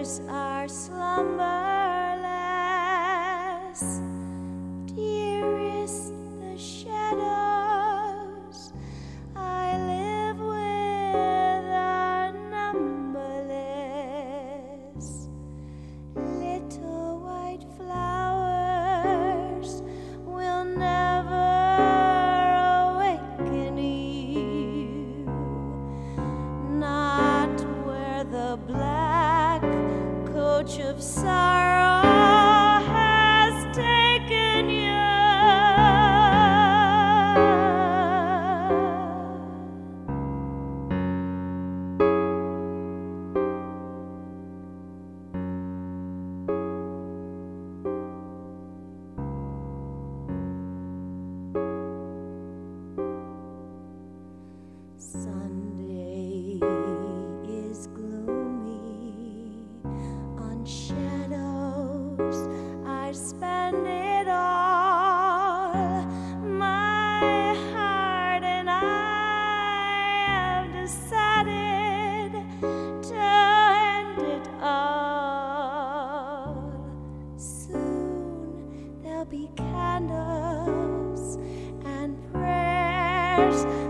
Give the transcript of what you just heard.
others are slumberless. Dearest, the shadows I live with are numberless. Little white flowers will never awaken you, not where the black coach of sorrow has taken you. Sunday is gloomy, on shadows I spend it all. My heart and I have decided to end it all. Soon there'll be candles and prayers